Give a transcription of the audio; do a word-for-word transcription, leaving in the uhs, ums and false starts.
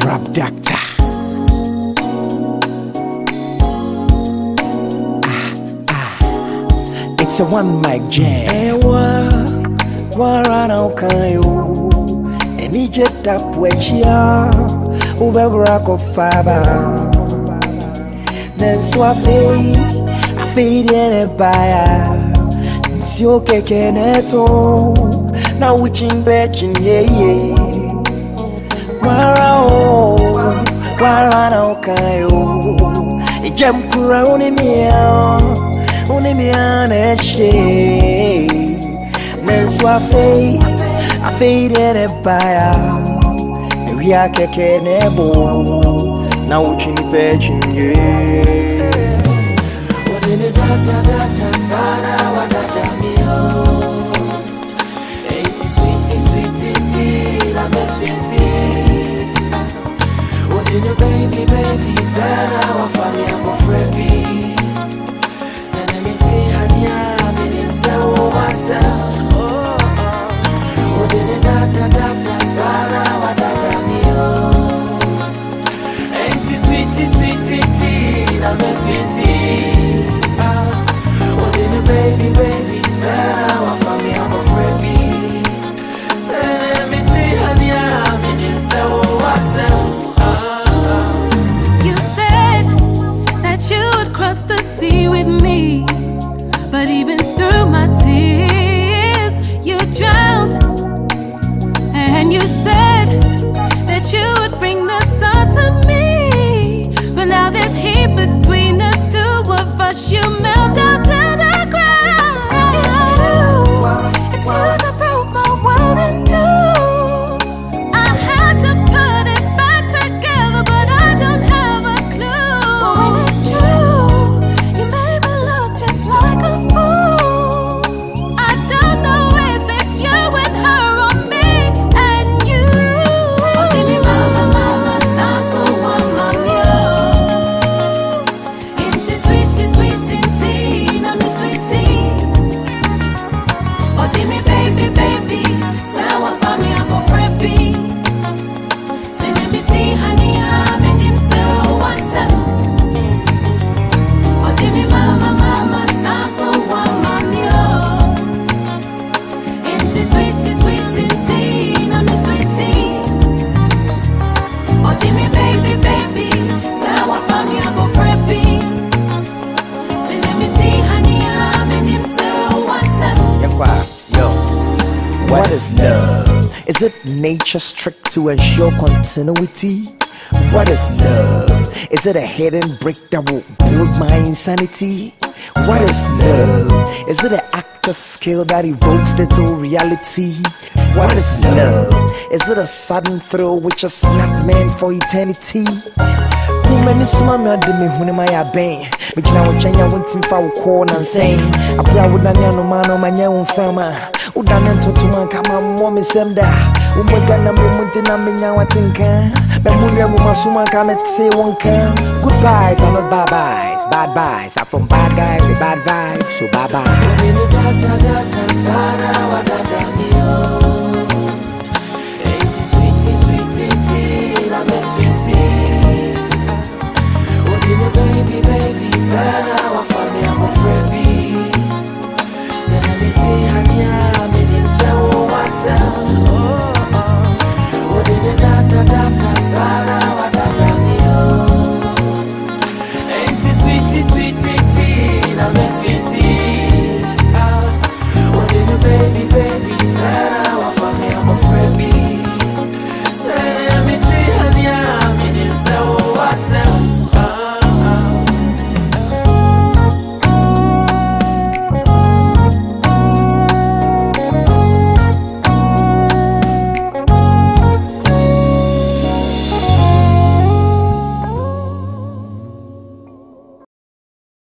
Rap doctor. Ah, ah. It's a one mic jam. Ewa, warana ukayo. Eni jeta pwechia, ubebra faba. Then so I fade, I fade in a buyer. Sio keke neto, na wichin betchin yeah yeah. Warao, warana ukayo. Ijem kura unimia, unimia neshe. Then so I fade, I fade in a buyer. Ria keke nebo, na wichin betchin yeah. Wadene da da da da sana wadada mio. Eti sweetie sweetie tea, la me sweetie. Wadene baby baby sana wafanya mo frebi. Sana miti hania minim sawo wasa. Wadene da da da da sana wadada mio. Eti sweetie sweetie tea, la me sweetie. Baby, baby, Sarah, my family, I'm a friend. Send me to Hania, I'm in so You said that you would cross the sea with me, but even through my tears, you drowned. And you said that you would bring the sun to me, but now there's heat between the two of us. You melt down to the ground. It's you that broke my world in two. I had to put it back together, but I don't have a clue. But when it's true, you made me look just like a fool. I don't know if it's you and her or me and you. Oh, give me mama, mama, sound so mama, yo. Into sweetie, sweetie tea, I'm the sweetie. Oh, give me baby, baby, sawa fami ako frebi. Send me tea, honey, I'm in him so what's up? Oh, give me mama, mama, sound so mama, yo. Into sweetie, sweetie tea, I'm the sweetie. Oh, give me baby, baby, sawa fami ako frebi. Send me tea, honey, I'm in him so what's up? Yo, what is love? Is it nature's trick to ensure continuity? What is love? Is it a hidden brick that will build my insanity? What is love? Is it an actor's skill that evokes little reality? What is love? Is it a sudden thrill which is not meant for eternity? Many summer me ade me hune my aben. Me jina wo chanya wontim fa wo ko na nsɛn. Abra wo na no ma no manya wo fama. Wo da na ntotuma kama mo me sem da. Wo mo da na me munti na me nya watinka. Be mu nwa mu masuma ka me tse wonka. Goodbyes are not bye byes. Bad byes are from bad guys with bad vibes. So bye bye. Da da da da sana wa da da mio.